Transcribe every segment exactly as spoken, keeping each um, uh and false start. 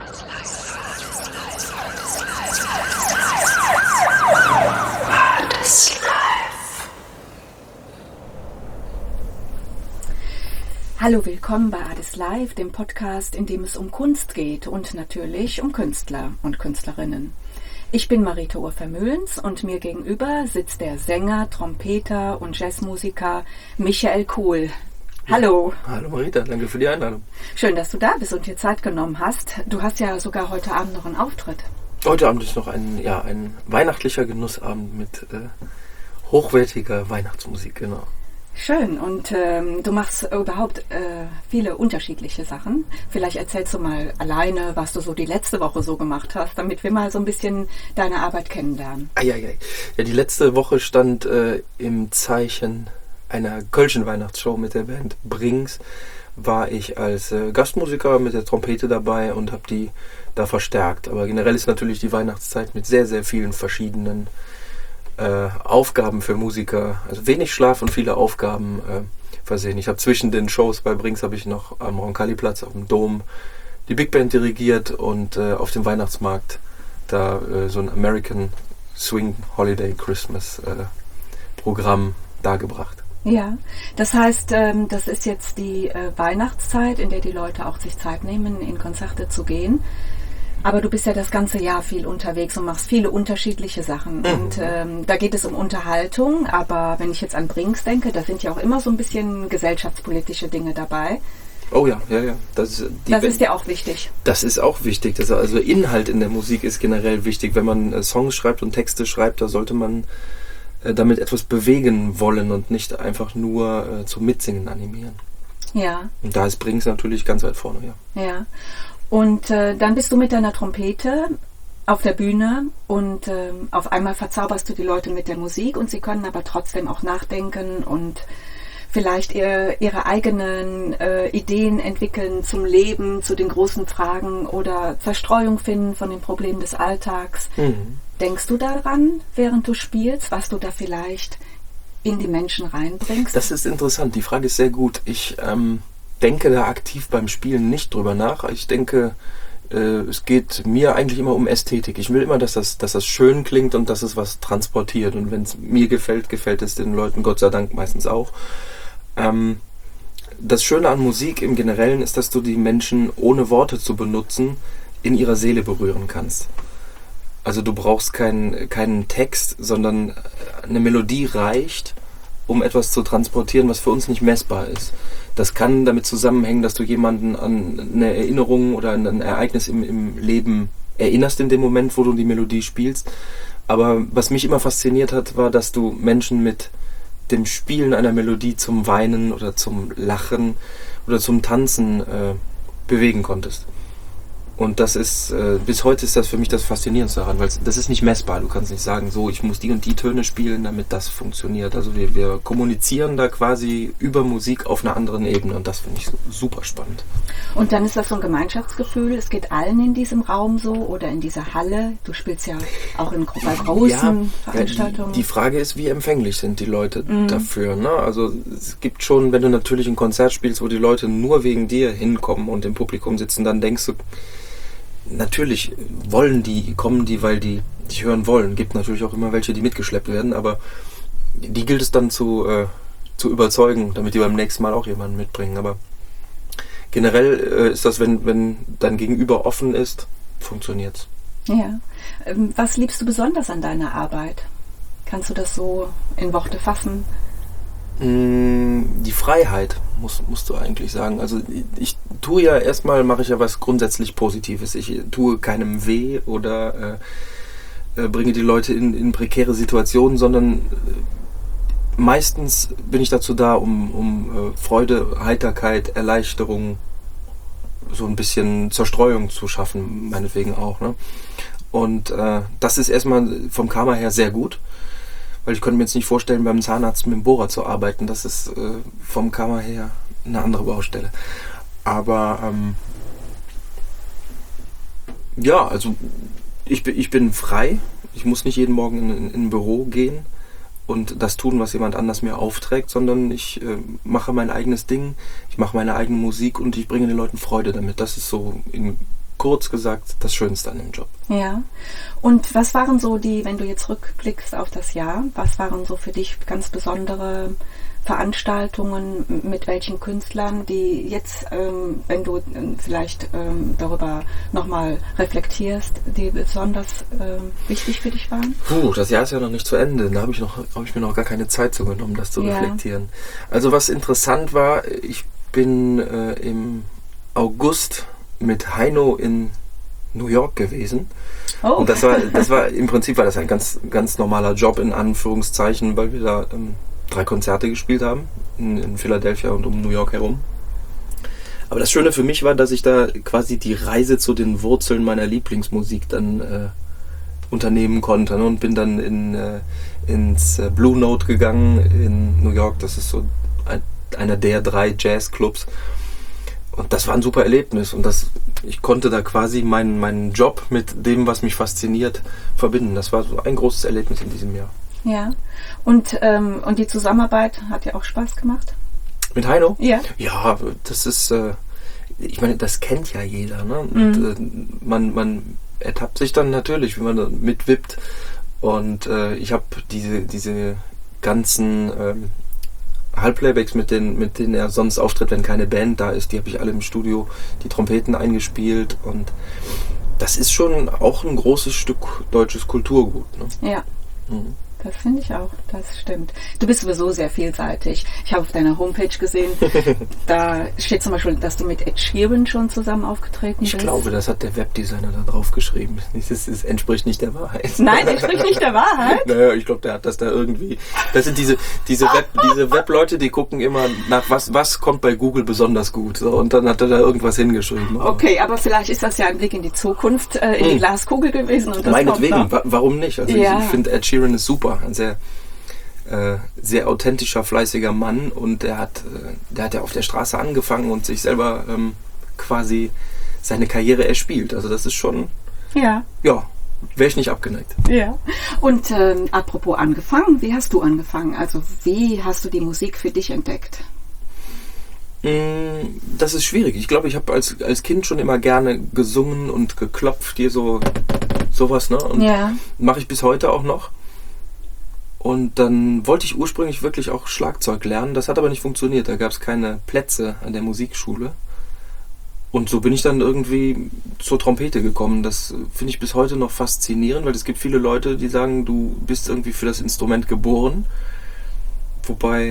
Hallo, willkommen bei Ades Live, dem Podcast, in dem es um Kunst geht und natürlich um Künstler und Künstlerinnen. Ich bin Marita Urvermöhlens und mir gegenüber sitzt der Sänger, Trompeter und Jazzmusiker Michael Kohl. Hallo. Ja, hallo Marita, danke für die Einladung. Schön, dass du da bist und dir Zeit genommen hast. Du hast ja sogar heute Abend noch einen Auftritt. Heute Abend ist noch ein, ja, ein weihnachtlicher Genussabend mit äh, hochwertiger Weihnachtsmusik, genau. Schön, und ähm, du machst überhaupt äh, viele unterschiedliche Sachen. Vielleicht erzählst du mal alleine, was du so die letzte Woche so gemacht hast, damit wir mal so ein bisschen deine Arbeit kennenlernen. Eieiei. Ja, die letzte Woche stand äh, im Zeichen einer kölschen Weihnachtsshow mit der Band Brings. War ich als äh, Gastmusiker mit der Trompete dabei und habe die da verstärkt. Aber generell ist natürlich die Weihnachtszeit mit sehr, sehr vielen verschiedenen Äh, Aufgaben für Musiker, also wenig Schlaf und viele Aufgaben äh, versehen. Ich habe zwischen den Shows bei Brings habe ich noch am Roncalli-Platz auf dem Dom die Big Band dirigiert und äh, auf dem Weihnachtsmarkt da äh, so ein American Swing Holiday Christmas äh, Programm dargebracht. Ja, das heißt, ähm, das ist jetzt die äh, Weihnachtszeit, in der die Leute auch sich Zeit nehmen, in Konzerte zu gehen. Aber du bist ja das ganze Jahr viel unterwegs und machst viele unterschiedliche Sachen. Mhm. Und ähm, da geht es um Unterhaltung, aber wenn ich jetzt an Brings denke, da sind ja auch immer so ein bisschen gesellschaftspolitische Dinge dabei. Oh ja, ja, ja. Das, die das ist ja auch wichtig. Das ist auch wichtig. Das, also Inhalt in der Musik ist generell wichtig. Wenn man äh, Songs schreibt und Texte schreibt, da sollte man äh, damit etwas bewegen wollen und nicht einfach nur äh, zum Mitsingen animieren. Ja. Und da ist Brings natürlich ganz weit vorne, ja. Ja. Und äh, dann bist du mit deiner Trompete auf der Bühne und äh, auf einmal verzauberst du die Leute mit der Musik und sie können aber trotzdem auch nachdenken und vielleicht ihr, ihre eigenen äh, Ideen entwickeln zum Leben, zu den großen Fragen oder Zerstreuung finden von den Problemen des Alltags. Mhm. Denkst du daran, während du spielst, was du da vielleicht in die Menschen reinbringst? Das ist interessant, die Frage ist sehr gut. Ich ähm denke da aktiv beim Spielen nicht drüber nach. Ich denke, äh, es geht mir eigentlich immer um Ästhetik. Ich will immer, dass das, dass das schön klingt und dass es was transportiert. Und wenn es mir gefällt, gefällt es den Leuten Gott sei Dank meistens auch. Ähm, das Schöne an Musik im Generellen ist, dass du die Menschen, ohne Worte zu benutzen, in ihrer Seele berühren kannst. Also du brauchst keinen, keinen Text, sondern eine Melodie reicht, um etwas zu transportieren, was für uns nicht messbar ist. Das kann damit zusammenhängen, dass du jemanden an eine Erinnerung oder an ein Ereignis im, im Leben erinnerst in dem Moment, wo du die Melodie spielst. Aber was mich immer fasziniert hat, war, dass du Menschen mit dem Spielen einer Melodie zum Weinen oder zum Lachen oder zum Tanzen äh, bewegen konntest. Und das ist, äh, bis heute ist das für mich das Faszinierendste daran, weil das ist nicht messbar. Du kannst nicht sagen, so, ich muss die und die Töne spielen, damit das funktioniert. Also wir, wir kommunizieren da quasi über Musik auf einer anderen Ebene und das finde ich super spannend. Und dann ist das so ein Gemeinschaftsgefühl, es geht allen in diesem Raum so oder in dieser Halle. Du spielst ja auch in bei großen ja, Veranstaltungen. Ja, die, die Frage ist, wie empfänglich sind die Leute mhm. dafür, ne? Also es gibt schon, wenn du natürlich ein Konzert spielst, wo die Leute nur wegen dir hinkommen und im Publikum sitzen, dann denkst du, natürlich wollen die, kommen die, weil die dich hören wollen. Gibt natürlich auch immer welche, die mitgeschleppt werden, aber die gilt es dann zu, äh, zu überzeugen, damit die beim nächsten Mal auch jemanden mitbringen. Aber generell äh, ist das, wenn, wenn dein Gegenüber offen ist, funktioniert's. Ja. Was liebst du besonders an deiner Arbeit? Kannst du das so in Worte fassen? Die Freiheit, muss, musst du eigentlich sagen. Also ich tue ja erstmal, mache ich ja was grundsätzlich Positives. Ich tue keinem weh oder äh, äh, bringe die Leute in, in prekäre Situationen, sondern äh, meistens bin ich dazu da, um, um äh, Freude, Heiterkeit, Erleichterung, so ein bisschen Zerstreuung zu schaffen, meinetwegen auch. Ne? Und äh, das ist erstmal vom Karma her sehr gut. Weil ich könnte mir jetzt nicht vorstellen, beim Zahnarzt mit dem Bohrer zu arbeiten. Das ist äh, vom Karma her eine andere Baustelle. Aber ähm, ja, also ich, ich bin frei. Ich muss nicht jeden Morgen in, in ein Büro gehen und das tun, was jemand anders mir aufträgt, sondern ich äh, mache mein eigenes Ding, ich mache meine eigene Musik und ich bringe den Leuten Freude damit. Das ist so in kurz gesagt das Schönste an dem Job. Ja. Und was waren so die, wenn du jetzt rückblickst auf das Jahr, was waren so für dich ganz besondere Veranstaltungen, mit welchen Künstlern, die jetzt, ähm, wenn du ähm, vielleicht ähm, darüber nochmal reflektierst, die besonders ähm, wichtig für dich waren? Puh, das Jahr ist ja noch nicht zu Ende. Da habe ich, noch, hab ich mir noch gar keine Zeit zu genommen, das zu Ja. reflektieren. Also was interessant war, ich bin äh, im August mit Heino in New York gewesen. Oh. Und das war, das war im Prinzip war das ein ganz, ganz normaler Job in Anführungszeichen, weil wir da ähm, drei Konzerte gespielt haben in, in Philadelphia und um New York herum. Aber das Schöne für mich war, dass ich da quasi die Reise zu den Wurzeln meiner Lieblingsmusik dann äh, unternehmen konnte, ne? Und bin dann in, äh, ins äh, Blue Note gegangen in New York. Das ist so ein, einer der drei Jazzclubs. Und das war ein super Erlebnis. Und das, ich konnte da quasi meinen, meinen Job mit dem, was mich fasziniert, verbinden. Das war so ein großes Erlebnis in diesem Jahr. Ja. Und, ähm, und die Zusammenarbeit hat dir auch Spaß gemacht? Mit Heino? Ja. Ja, das ist, äh, ich meine, das kennt ja jeder, ne? Und Mhm. äh, man, man ertappt sich dann natürlich, wenn man da mitwippt. Und äh, ich habe diese, diese ganzen ähm, Halbplaybacks, mit denen, mit denen er sonst auftritt, wenn keine Band da ist, die habe ich alle im Studio, die Trompeten eingespielt. Und das ist schon auch ein großes Stück deutsches Kulturgut, ne? Ja. Mhm. Das finde ich auch, das stimmt. Du bist sowieso sehr vielseitig. Ich habe auf deiner Homepage gesehen, da steht zum Beispiel, dass du mit Ed Sheeran schon zusammen aufgetreten Ich bist. glaube, das hat der Webdesigner da drauf geschrieben. Das, das entspricht nicht der Wahrheit. Nein, das spricht nicht der Wahrheit. Naja, ich glaube, der hat das da irgendwie. Das sind diese, diese Web, diese Webleute, die gucken immer nach, was, was kommt bei Google besonders gut. So, und dann hat er da irgendwas hingeschrieben. Aber Okay, aber vielleicht ist das ja ein Blick in die Zukunft, äh, in die Hm. Glaskugel gewesen. Und das meinetwegen, kommt noch. wa- warum nicht? Also Ja. ich, ich finde Ed Sheeran ist super. Ein sehr, äh, sehr authentischer, fleißiger Mann. Und der hat, äh, der hat ja auf der Straße angefangen und sich selber ähm, quasi seine Karriere erspielt. Also das ist schon, Ja, ja, wäre ich nicht abgeneigt. ja. Und ähm, apropos angefangen, wie hast du angefangen? Also wie hast du die Musik für dich entdeckt? Mm, Das ist schwierig. Ich glaube, ich habe als, als Kind schon immer gerne gesungen und geklopft, hier so sowas, ne? Und Ja. mache ich bis heute auch noch. Und dann wollte ich ursprünglich wirklich auch Schlagzeug lernen. Das hat aber nicht funktioniert. Da gab es keine Plätze an der Musikschule. Und so bin ich dann irgendwie zur Trompete gekommen. Das finde ich bis heute noch faszinierend, weil es gibt viele Leute, die sagen, du bist irgendwie für das Instrument geboren. Wobei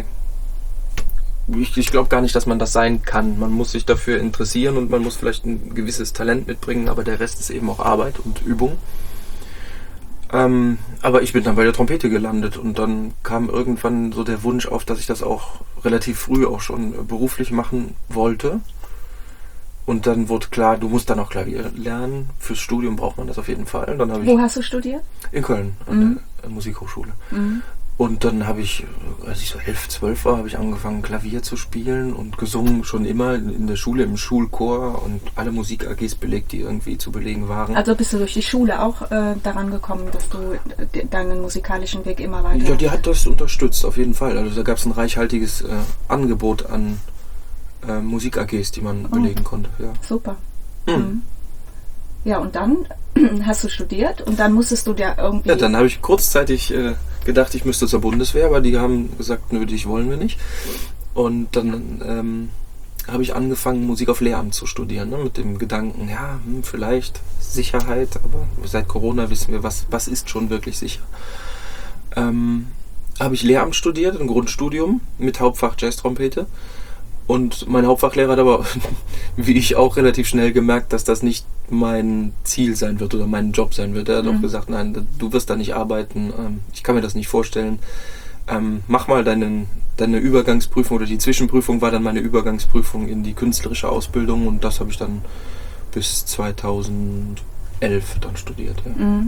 ich, ich glaube gar nicht, dass man das sein kann. Man muss sich dafür interessieren und man muss vielleicht ein gewisses Talent mitbringen, aber der Rest ist eben auch Arbeit und Übung. Ähm, aber ich bin dann bei der Trompete gelandet und dann kam irgendwann so der Wunsch auf, dass ich das auch relativ früh auch schon beruflich machen wollte. Und dann wurde klar, du musst dann auch Klavier lernen. Fürs Studium braucht man das auf jeden Fall. Und dann habe Wo ich hast du studiert? in Köln an Mhm. der Musikhochschule. Mhm. Und dann habe ich, als ich so elf, zwölf war, habe ich angefangen Klavier zu spielen und gesungen schon immer in der Schule, im Schulchor und alle Musik-A Gs belegt, die irgendwie zu belegen waren. Also bist du durch die Schule auch äh, daran gekommen, dass du äh, deinen musikalischen Weg immer weiter... Ja, die hat das unterstützt, auf jeden Fall. Also da gab es ein reichhaltiges äh, Angebot an äh, Musik-A Gs, die man Oh. belegen konnte. Ja. Super. Mhm. Mhm. Ja, und dann hast du studiert und dann musstest du dir irgendwie... Ja, dann habe ich kurzzeitig äh, gedacht, ich müsste zur Bundeswehr, aber die haben gesagt, nö, dich wollen wir nicht. Und dann ähm, habe ich angefangen, Musik auf Lehramt zu studieren, ne, mit dem Gedanken, ja, hm, vielleicht Sicherheit, aber seit Corona wissen wir, was, was ist schon wirklich sicher. Ähm, habe ich Lehramt studiert, ein Grundstudium mit Hauptfach Jazztrompete. Und mein Hauptfachlehrer hat aber, wie ich auch, relativ schnell gemerkt, dass das nicht mein Ziel sein wird oder mein Job sein wird. Er hat Mhm. auch gesagt, nein, du wirst da nicht arbeiten, ähm, ich kann mir das nicht vorstellen. Ähm, mach mal deinen, deine Übergangsprüfung oder die Zwischenprüfung war dann meine Übergangsprüfung in die künstlerische Ausbildung und das habe ich dann bis zweitausendelf dann studiert. Ja. Mhm.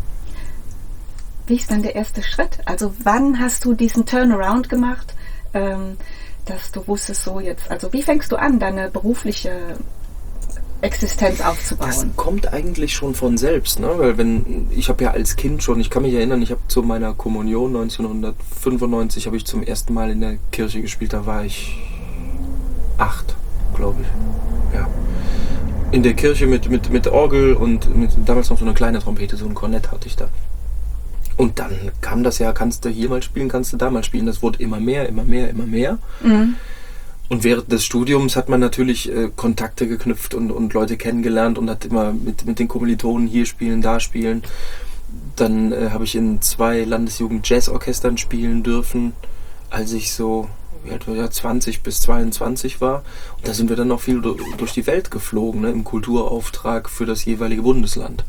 Wie ist dann der erste Schritt? Also wann hast du diesen Turnaround gemacht, ähm, dass du wusstest, so jetzt, also wie fängst du an, deine berufliche Existenz Das aufzubauen? kommt eigentlich schon von selbst, ne? Weil wenn ich habe ja als Kind schon, ich kann mich erinnern, ich habe zu meiner Kommunion neunzehnhundertfünfundneunzig habe ich zum ersten Mal in der Kirche gespielt, da war ich acht, glaube ich. Ja. in der Kirche mit, mit, mit Orgel und mit, damals noch so eine kleine Trompete, so ein Kornett hatte ich da. Und dann kam das ja, kannst du hier mal spielen, kannst du da mal spielen. Das wurde immer mehr, immer mehr, immer mehr. Mhm. Und während des Studiums hat man natürlich äh, Kontakte geknüpft und, und Leute kennengelernt und hat immer mit, mit den Kommilitonen hier spielen, da spielen. Dann äh, habe ich in zwei Landesjugend-Jazzorchestern spielen dürfen, als ich so ja, zwanzig bis zweiundzwanzig war. Und da sind wir dann noch viel do, durch die Welt geflogen, ne, im Kulturauftrag für das jeweilige Bundesland.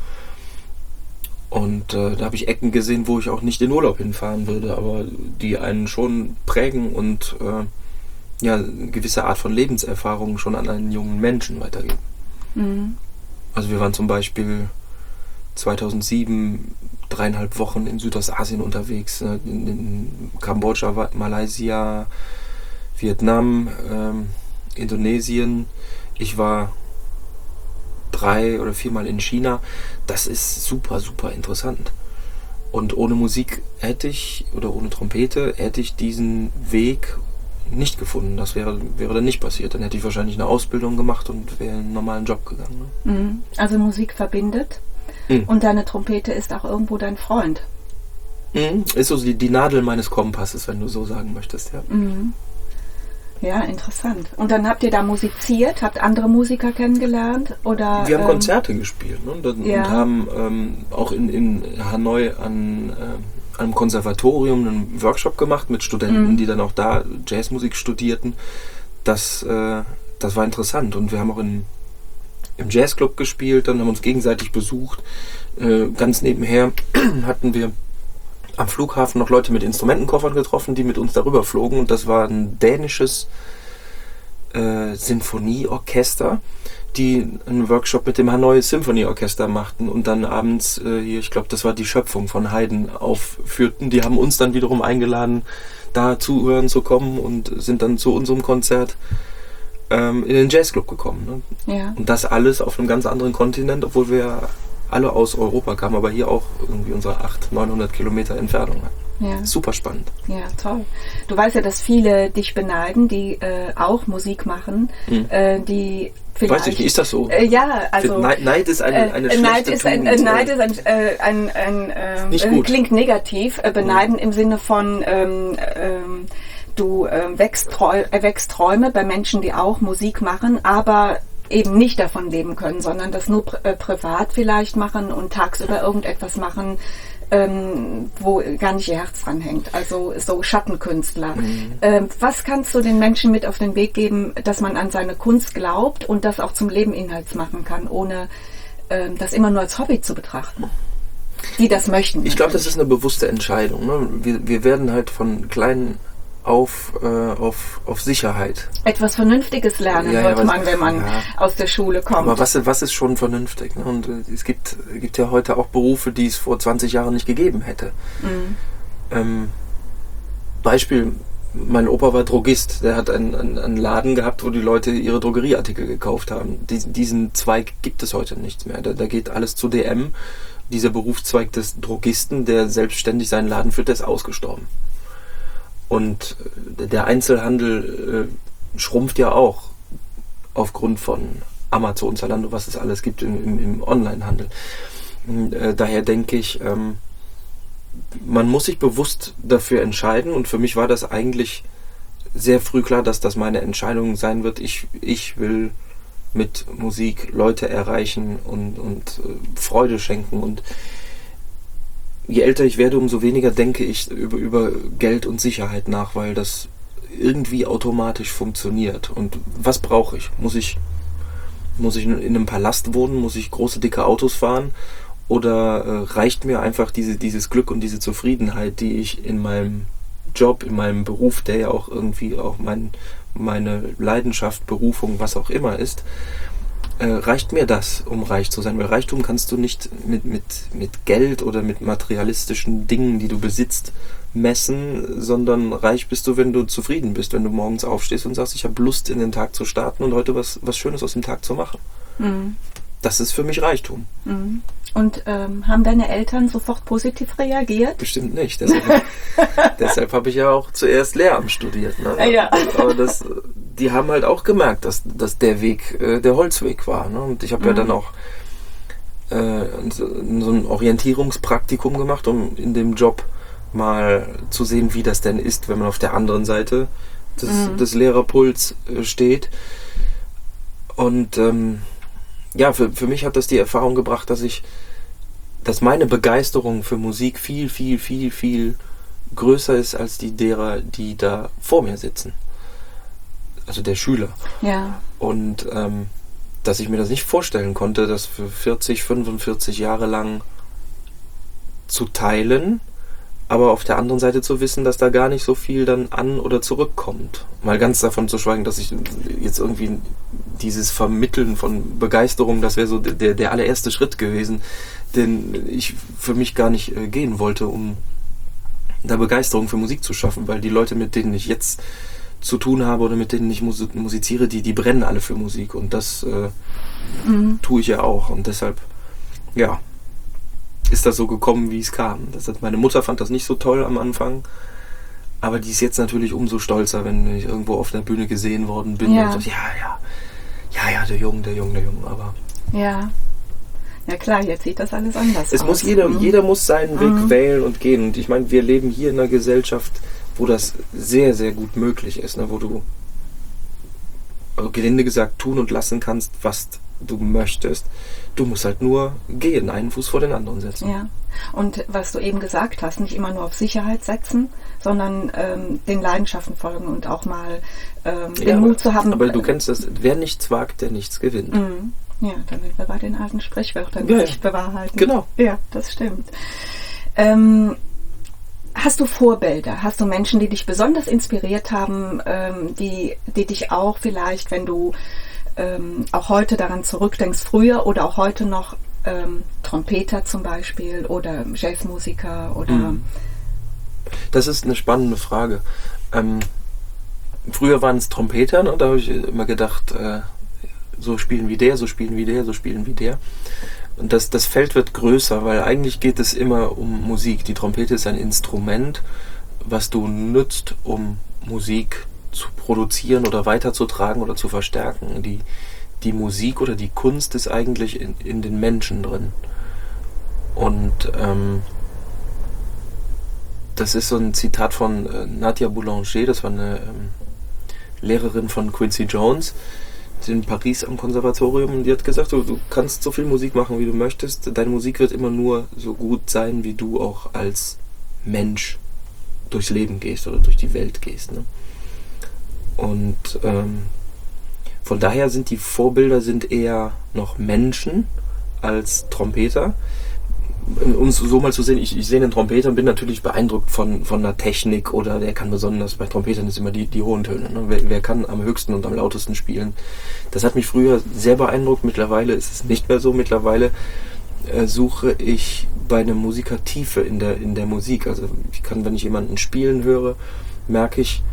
Und äh, da habe ich Ecken gesehen, wo ich auch nicht in Urlaub hinfahren würde, aber die einen schon prägen und äh, ja, eine gewisse Art von Lebenserfahrung schon an einen jungen Menschen weitergeben. Mhm. Also wir waren zum Beispiel zweitausendsieben dreieinhalb Wochen in Südostasien unterwegs, ne, in, in Kambodscha, Malaysia, Vietnam, ähm, Indonesien. Ich war drei oder viermal in China. Das ist super, super interessant. Und ohne Musik hätte ich, oder ohne Trompete, hätte ich diesen Weg nicht gefunden. Das wäre, wäre dann nicht passiert. Dann hätte ich wahrscheinlich eine Ausbildung gemacht und wäre in einen normalen Job gegangen. Ne? Also Musik verbindet mhm. und deine Trompete ist auch irgendwo dein Freund. Mhm. Ist so die, die Nadel meines Kompasses, wenn du so sagen möchtest. Ja. Mhm. Ja, interessant. Und dann habt ihr da musiziert, habt andere Musiker kennengelernt? Oder, wir haben ähm, Konzerte gespielt, ne? und, ja. und haben ähm, auch in, in Hanoi an äh, einem Konservatorium einen Workshop gemacht mit Studenten, mhm. die dann auch da Jazzmusik studierten. Das, äh, das war interessant. Und wir haben auch in, im Jazzclub gespielt, dann haben uns gegenseitig besucht. Äh, ganz nebenher hatten wir am Flughafen noch Leute mit Instrumentenkoffern getroffen, die mit uns darüber flogen. Und das war ein dänisches äh, Sinfonieorchester, die einen Workshop mit dem Hanoi Symphony Orchester machten und dann abends äh, hier, ich glaube, das war die Schöpfung von Haydn, aufführten. Die haben uns dann wiederum eingeladen, da zuhören zu kommen und sind dann zu unserem Konzert ähm, in den Jazzclub gekommen. Ne? Ja. Und das alles auf einem ganz anderen Kontinent, obwohl wir alle aus Europa kamen, aber hier auch irgendwie unsere achthundert, neunhundert Kilometer Entfernung hatten. Ja. Super spannend. Ja, toll. Du weißt ja, dass viele dich beneiden, die äh, auch Musik machen, hm. äh, die vielleicht... Weiß ich nicht, ist das so? Äh, ja, also... Neid, Neid ist eine, eine äh, Neid ist ein, äh, Neid ist ein, äh, ein, ein äh, nicht gut. Klingt negativ. Äh, beneiden hm. im Sinne von... Ähm, ähm, du äh, wächst, Trau- erwächst Träume bei Menschen, die auch Musik machen, aber eben nicht davon leben können, sondern das nur pri- äh, privat vielleicht machen und tagsüber irgendetwas machen, ähm, wo gar nicht ihr Herz dran hängt. Also so Schattenkünstler. Mhm. Ähm, was kannst du den Menschen mit auf den Weg geben, dass man an seine Kunst glaubt und das auch zum Leben Inhalts machen kann, ohne ähm, das immer nur als Hobby zu betrachten? Die das möchten. Ich glaube, das ist eine bewusste Entscheidung. Ne? Wir, wir werden halt von kleinen auf, äh, auf, auf Sicherheit. Etwas Vernünftiges lernen ja, wird ja, man, wenn man ja. aus der Schule kommt. Aber was, was ist schon vernünftig? Ne? Und äh, es gibt, gibt ja heute auch Berufe, die es vor zwanzig Jahren nicht gegeben hätte. Mhm. Ähm, Beispiel, mein Opa war Drogist. Der hat einen, einen, einen Laden gehabt, wo die Leute ihre Drogerieartikel gekauft haben. Diesen, diesen Zweig gibt es heute nicht mehr. Da, da geht alles zu D M. Dieser Berufszweig des Drogisten, der selbstständig seinen Laden führt, der ist ausgestorben. Und der Einzelhandel äh, schrumpft ja auch aufgrund von Amazon, Zalando, was es alles gibt im, im, im Onlinehandel. Äh, daher denke ich, ähm, man muss sich bewusst dafür entscheiden und für mich war das eigentlich sehr früh klar, dass das meine Entscheidung sein wird. Ich, ich will mit Musik Leute erreichen und, und äh, Freude schenken und je älter ich werde, umso weniger denke ich über, über Geld und Sicherheit nach, weil das irgendwie automatisch funktioniert. Und was brauche ich? Muss ich, muss ich in einem Palast wohnen? Muss ich große, dicke Autos fahren? Oder äh, reicht mir einfach diese, dieses Glück und diese Zufriedenheit, die ich in meinem Job, in meinem Beruf, der ja auch irgendwie auch mein, meine Leidenschaft, Berufung, was auch immer ist, Äh, reicht mir das, um reich zu sein? Weil Reichtum kannst du nicht mit, mit, mit Geld oder mit materialistischen Dingen, die du besitzt, messen, sondern reich bist du, wenn du zufrieden bist, wenn du morgens aufstehst und sagst, ich habe Lust, in den Tag zu starten und heute was, was Schönes aus dem Tag zu machen. Mhm. Das ist für mich Reichtum. Mhm. Und ähm, haben deine Eltern sofort positiv reagiert? Bestimmt nicht. Deshalb, deshalb habe ich ja auch zuerst Lehramt studiert. Ne? Ja. Aber das, die haben halt auch gemerkt, dass, dass der Weg äh, der Holzweg war. Ne? Und ich habe mhm. ja dann auch äh, so ein Orientierungspraktikum gemacht, um in dem Job mal zu sehen, wie das denn ist, wenn man auf der anderen Seite des, mhm. des Lehrerpuls äh, steht. Und ähm, ja, für, für mich hat das die Erfahrung gebracht, dass ich, dass meine Begeisterung für Musik viel, viel, viel, viel größer ist als die derer, die da vor mir sitzen. Also der Schüler. Ja. Und ähm, dass ich mir das nicht vorstellen konnte, das für vierzig, fünfundvierzig Jahre lang zu teilen, aber auf der anderen Seite zu wissen, dass da gar nicht so viel dann an- oder zurückkommt. Mal ganz davon zu schweigen, dass ich jetzt irgendwie dieses Vermitteln von Begeisterung, das wäre so der, der allererste Schritt gewesen, den ich für mich gar nicht äh, gehen wollte, um da Begeisterung für Musik zu schaffen, weil die Leute, mit denen ich jetzt zu tun habe oder mit denen ich mus- musiziere, die, die brennen alle für Musik und das äh, mhm. tue ich ja auch und deshalb, ja, ist das so gekommen, wie es kam. Das hat, meine Mutter fand das nicht so toll am Anfang, aber die ist jetzt natürlich umso stolzer, wenn ich irgendwo auf der Bühne gesehen worden bin ja. und so, ja, ja, ja, ja, der Junge, der Junge, der Junge, aber... Ja. Ja klar, jetzt sieht das alles anders es aus. Muss jeder, mhm. jeder muss seinen Weg mhm. wählen und gehen. Und ich meine, wir leben hier in einer Gesellschaft, wo das sehr, sehr gut möglich ist, ne? Wo du, also gelinde gesagt, tun und lassen kannst, was du möchtest. Du musst halt nur gehen, einen Fuß vor den anderen setzen. Ja, und was du eben gesagt hast, nicht immer nur auf Sicherheit setzen, sondern ähm, den Leidenschaften folgen und auch mal ähm, den ja, Mut zu haben. Aber du kennst das, wer nichts wagt, der nichts gewinnt. Mhm. Ja, dann sind wir bei den alten Sprichwörtern, die ja, sich bewahrheiten. Genau. Ja, das stimmt. Ähm, hast du Vorbilder? Hast du Menschen, die dich besonders inspiriert haben, ähm, die, die dich auch vielleicht, wenn du ähm, auch heute daran zurückdenkst, früher oder auch heute noch ähm, Trompeter zum Beispiel oder Jazzmusiker oder... Mhm. Das ist eine spannende Frage. Ähm, früher waren es Trompeter, ne? Da habe ich immer gedacht... Äh, so spielen wie der, so spielen wie der, so spielen wie der. Und das, das Feld wird größer, weil eigentlich geht es immer um Musik. Die Trompete ist ein Instrument, was du nutzt, um Musik zu produzieren oder weiterzutragen oder zu verstärken. Die, die Musik oder die Kunst ist eigentlich in, in den Menschen drin. Und ähm, das ist so ein Zitat von äh, Nadia Boulanger, das war eine ähm, Lehrerin von Quincy Jones, in Paris am Konservatorium, und die hat gesagt, du, du kannst so viel Musik machen, wie du möchtest, deine Musik wird immer nur so gut sein, wie du auch als Mensch durchs Leben gehst oder durch die Welt gehst. Ne? Und ähm, von daher sind die Vorbilder sind eher noch Menschen als Trompeter. Um es so mal zu sehen, ich, ich sehe einen Trompeter und bin natürlich beeindruckt von, von der Technik, oder der kann besonders, bei Trompetern ist immer die, die hohen Töne. Ne? Wer, wer kann am höchsten und am lautesten spielen? Das hat mich früher sehr beeindruckt, mittlerweile ist es nicht mehr so. Mittlerweile äh, suche ich bei einem Musiker Tiefe in der, in der Musik. Also ich kann, wenn ich jemanden spielen höre, merke ich,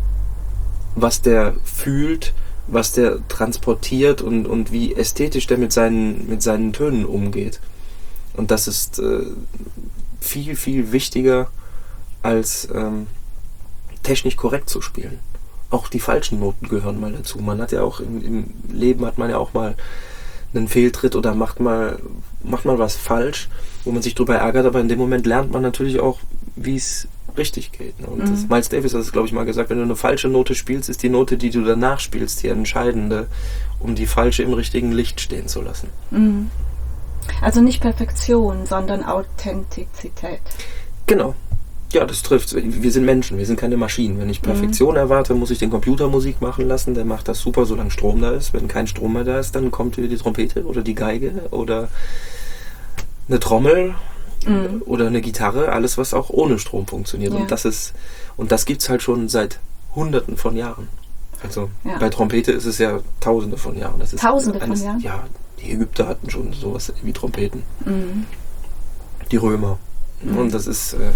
was der fühlt, was der transportiert und, und wie ästhetisch der mit seinen, mit seinen Tönen umgeht. Und das ist äh, viel, viel wichtiger, als ähm, technisch korrekt zu spielen. Auch die falschen Noten gehören mal dazu. Man hat ja auch im, im Leben hat man ja auch mal einen Fehltritt oder macht mal, macht mal was falsch, wo man sich drüber ärgert, aber in dem Moment lernt man natürlich auch, wie es richtig geht. Ne? Und mhm. das, Miles Davis hat es, glaube ich, mal gesagt, wenn du eine falsche Note spielst, ist die Note, die du danach spielst, die entscheidende, um die falsche im richtigen Licht stehen zu lassen. Mhm. Also nicht Perfektion, sondern Authentizität. Genau. Ja, das trifft. Wir sind Menschen, wir sind keine Maschinen. Wenn ich Perfektion mhm. erwarte, muss ich den Computer Musik machen lassen. Der macht das super, solange Strom da ist. Wenn kein Strom mehr da ist, dann kommt wieder die Trompete oder die Geige oder eine Trommel mhm. oder eine Gitarre. Alles, was auch ohne Strom funktioniert. Ja. Und das ist, und das gibt's halt schon seit Hunderten von Jahren. Also ja. bei Trompete ist es ja Tausende von Jahren. Das ist Tausende eines, von Jahren? Ja. Die Ägypter hatten schon sowas wie Trompeten. Mhm. Die Römer. Mhm. Und das ist äh,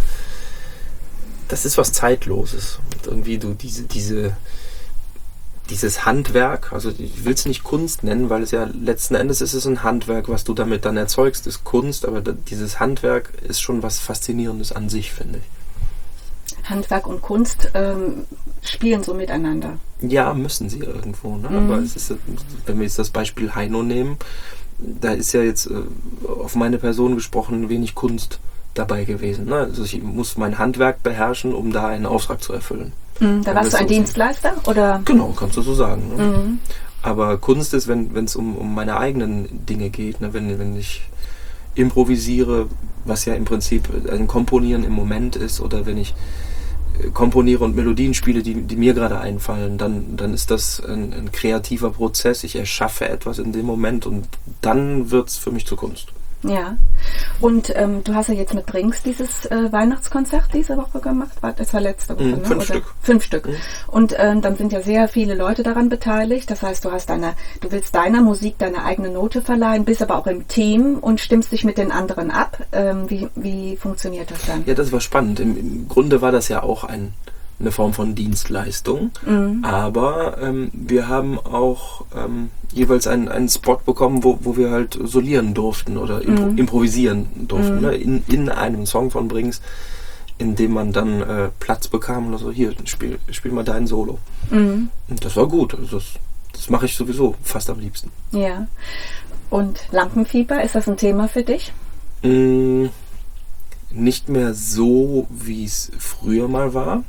das ist was Zeitloses. Und irgendwie du diese, diese dieses Handwerk, also ich will es nicht Kunst nennen, weil es ja letzten Endes ist es ein Handwerk, was du damit dann erzeugst, ist Kunst, aber da, dieses Handwerk ist schon was Faszinierendes an sich, finde ich. Handwerk und Kunst ähm, spielen so miteinander. Ja, müssen sie irgendwo. Ne? Mhm. Aber es ist, wenn wir jetzt das Beispiel Heino nehmen, da ist ja jetzt äh, auf meine Person gesprochen wenig Kunst dabei gewesen. Ne? Also ich muss mein Handwerk beherrschen, um da einen Auftrag zu erfüllen. Mhm, da warst du ein so Dienstleister? Oder? Genau, kannst du so sagen. Ne? Mhm. Aber Kunst ist, wenn es um, um meine eigenen Dinge geht, ne? wenn, wenn ich improvisiere, was ja im Prinzip ein Komponieren im Moment ist, oder wenn ich komponiere und Melodien spiele, die, die mir gerade einfallen, dann, dann ist das ein, ein kreativer Prozess. Ich erschaffe etwas in dem Moment und dann wird es für mich zur Kunst. Ja. Und ähm, du hast ja jetzt mit Brinks dieses äh, Weihnachtskonzert diese Woche gemacht. Das war letzte Woche, mhm, ne? Fünf Oder? Stück. Fünf Stück. Mhm. Und ähm, dann sind ja sehr viele Leute daran beteiligt. Das heißt, du hast deine, du willst deiner Musik deine eigene Note verleihen, bist aber auch im Team und stimmst dich mit den anderen ab. Ähm, wie, wie funktioniert das dann? Ja, das war spannend. Im, im Grunde war das ja auch ein, eine Form von Dienstleistung. Mhm. Aber ähm, wir haben auch ähm, jeweils einen, einen Spot bekommen, wo, wo wir halt solieren durften oder impro- mhm. improvisieren durften. Mhm. Ne? In, in einem Song von Brings, in dem man dann äh, Platz bekam und so, hier, spiel, spiel mal dein Solo. Mhm. Und das war gut. Also das, das mache ich sowieso fast am liebsten. Ja. Und Lampenfieber, ist das ein Thema für dich? Mm, nicht mehr so, wie es früher mal war.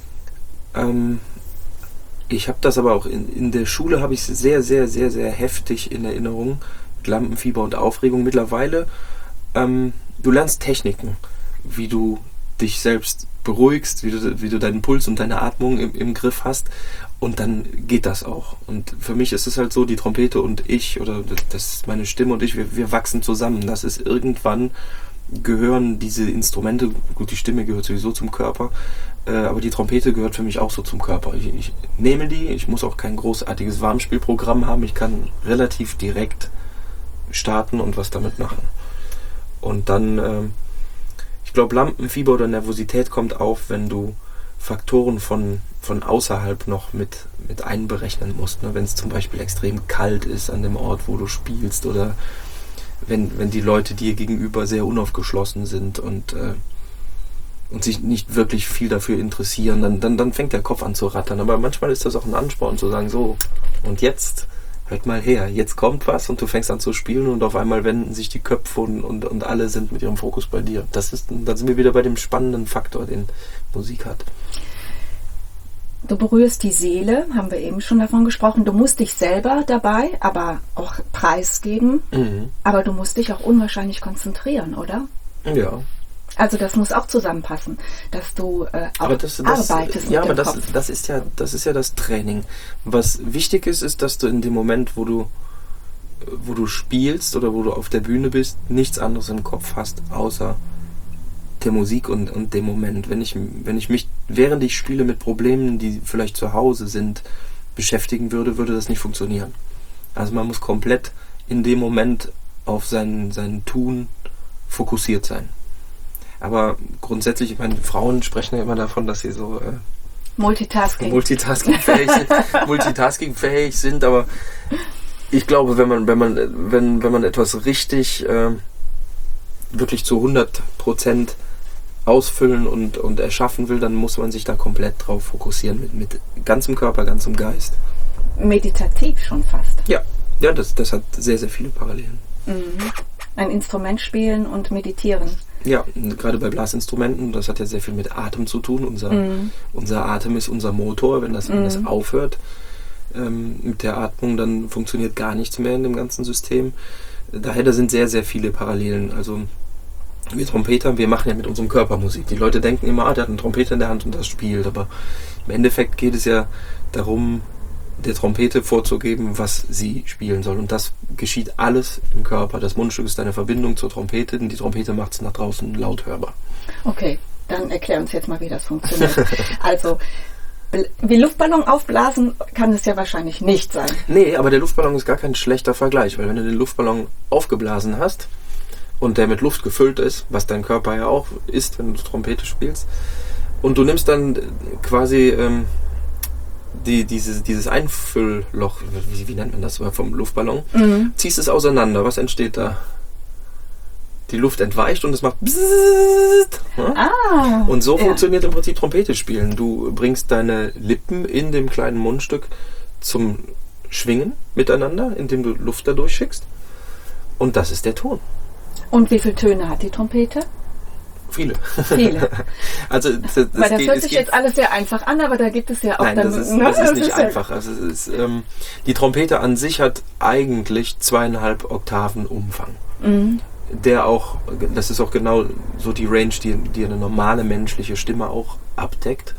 Ähm, ich habe das aber auch in, in der Schule habe ich es sehr, sehr, sehr, sehr heftig in Erinnerung mit Lampenfieber und Aufregung. Mittlerweile, ähm, du lernst Techniken, wie du dich selbst beruhigst, wie du, wie du deinen Puls und deine Atmung im, im Griff hast, und dann geht das auch. Und für mich ist es halt so, die Trompete und ich, oder das ist meine Stimme und ich, wir, wir wachsen zusammen. Das ist irgendwann, gehören diese Instrumente, gut, die Stimme gehört sowieso zum Körper, aber die Trompete gehört für mich auch so zum Körper. Ich, ich nehme die, ich muss auch kein großartiges Warmspielprogramm haben, ich kann relativ direkt starten und was damit machen. Und dann, ähm, ich glaube, Lampenfieber oder Nervosität kommt auf, wenn du Faktoren von, von außerhalb noch mit, mit einberechnen musst. Ne? Wenn es zum Beispiel extrem kalt ist an dem Ort, wo du spielst, oder wenn, wenn die Leute dir gegenüber sehr unaufgeschlossen sind und äh, und sich nicht wirklich viel dafür interessieren, dann, dann, dann fängt der Kopf an zu rattern. Aber manchmal ist das auch ein Ansporn zu sagen, so, und jetzt, hört mal her, jetzt kommt was und du fängst an zu spielen und auf einmal wenden sich die Köpfe und, und, und alle sind mit ihrem Fokus bei dir. Das ist, dann sind wir wieder bei dem spannenden Faktor, den Musik hat. Du berührst die Seele, haben wir eben schon davon gesprochen. Du musst dich selber dabei aber auch preisgeben, mhm. aber du musst dich auch unwahrscheinlich konzentrieren, oder? Ja. Also das muss auch zusammenpassen, dass du äh, auch aber das, das, arbeitest ja, mit aber dem das, Kopf. das ist ja, das ist ja das Training. Was wichtig ist, ist, dass du in dem Moment, wo du, wo du spielst oder wo du auf der Bühne bist, nichts anderes im Kopf hast, außer der Musik und, und dem Moment. Wenn ich, wenn ich mich, während ich spiele, mit Problemen, die vielleicht zu Hause sind, beschäftigen würde, würde das nicht funktionieren. Also man muss komplett in dem Moment auf sein, sein Tun fokussiert sein. Aber grundsätzlich, ich meine, Frauen sprechen ja immer davon, dass sie so äh, Multitasking. Multitasking-fähig sind, Multitasking-fähig sind, aber ich glaube, wenn man, wenn man, wenn, wenn man etwas richtig äh, wirklich zu hundert Prozent ausfüllen und, und erschaffen will, dann muss man sich da komplett drauf fokussieren, mit, mit ganzem Körper, ganzem Geist. Meditativ schon fast. Ja, ja, das, das hat sehr, sehr viele Parallelen. Mhm. Ein Instrument spielen und meditieren. Ja, gerade bei Blasinstrumenten, das hat ja sehr viel mit Atem zu tun. Unser, mm. unser Atem ist unser Motor. Wenn das, mm. wenn das aufhört ähm, mit der Atmung, dann funktioniert gar nichts mehr in dem ganzen System. Daher, da sind sehr, sehr viele Parallelen. Also wir Trompeter, wir machen ja mit unserem Körper Musik. Die Leute denken immer, ah, der hat eine Trompete in der Hand und das spielt. Aber im Endeffekt geht es ja darum, der Trompete vorzugeben, was sie spielen soll. Und das geschieht alles im Körper. Das Mundstück ist eine Verbindung zur Trompete und die Trompete macht es nach draußen laut hörbar. Okay, dann erklär uns jetzt mal, wie das funktioniert. Also, wie Luftballon aufblasen kann es ja wahrscheinlich nicht sein. Nee, aber der Luftballon ist gar kein schlechter Vergleich, weil wenn du den Luftballon aufgeblasen hast und der mit Luft gefüllt ist, was dein Körper ja auch ist, wenn du Trompete spielst, und du nimmst dann quasi ähm, Die, dieses, dieses Einfüllloch, wie, wie nennt man das vom Luftballon, mhm. ziehst es auseinander. Was entsteht da? die Luft entweicht und es macht Bzzzt, ja? Ah, und so ja. funktioniert im Prinzip Trompete spielen. Du bringst deine Lippen in dem kleinen Mundstück zum Schwingen miteinander, indem du Luft dadurch schickst. Und das ist der Ton. Und wie viele Töne hat die Trompete? Viele. Viele. Also das, das Weil das geht, hört es sich geht, jetzt alles sehr einfach an, aber da gibt es ja auch Nein, dann... das ist, ne? das ist nicht ja- einfach. Also es ist, ähm, die Trompete an sich hat eigentlich zweieinhalb Oktaven Umfang. Mhm. Der auch, das ist auch genau so die Range, die, die eine normale menschliche Stimme auch abdeckt.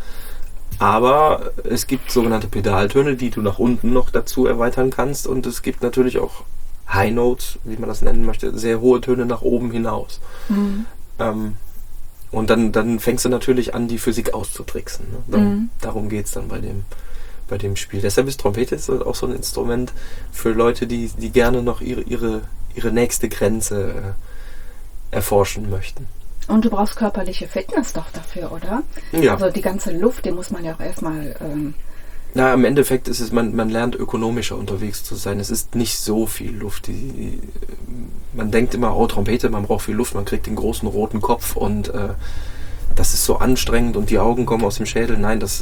Aber es gibt sogenannte Pedaltöne, die du nach unten noch dazu erweitern kannst. Und es gibt natürlich auch High Notes, wie man das nennen möchte, sehr hohe Töne nach oben hinaus. Mhm. Ähm, und dann, dann fängst du natürlich an, die Physik auszutricksen. Ne? Dann, Mhm. Darum geht es dann bei dem, bei dem Spiel. Deshalb ist Trompete ist auch so ein Instrument für Leute, die, die gerne noch ihre, ihre, ihre nächste Grenze äh, erforschen möchten. Und du brauchst körperliche Fitness doch dafür, oder? Ja. Also die ganze Luft, die muss man ja auch erstmal... Ähm, Na, im Endeffekt ist es, man, man lernt ökonomischer unterwegs zu sein. Es ist nicht so viel Luft. Die, die, man denkt immer, oh, Trompete, man braucht viel Luft, man kriegt den großen roten Kopf und äh, das ist so anstrengend und die Augen kommen aus dem Schädel. Nein, das,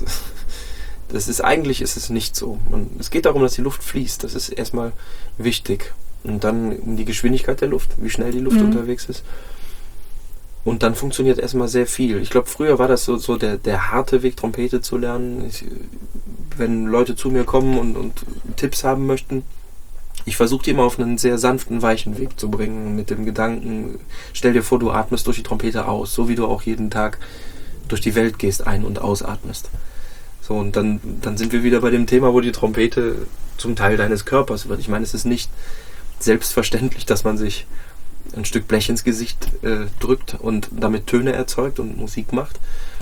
das ist eigentlich ist es nicht so. Man, es geht darum, dass die Luft fließt. Das ist erstmal wichtig. Und dann um die Geschwindigkeit der Luft, wie schnell die Luft Mhm. unterwegs ist. Und dann funktioniert erstmal sehr viel. Ich glaube, früher war das so, so der, der harte Weg, Trompete zu lernen. Ich, wenn Leute zu mir kommen und, und Tipps haben möchten, ich versuche die immer auf einen sehr sanften, weichen Weg zu bringen, mit dem Gedanken, stell dir vor, du atmest durch die Trompete aus, so wie du auch jeden Tag durch die Welt gehst, ein- und ausatmest. So, und dann, dann sind wir wieder bei dem Thema, wo die Trompete zum Teil deines Körpers wird. Ich meine, es ist nicht selbstverständlich, dass man sich ein Stück Blech ins Gesicht äh, drückt und damit Töne erzeugt und Musik macht.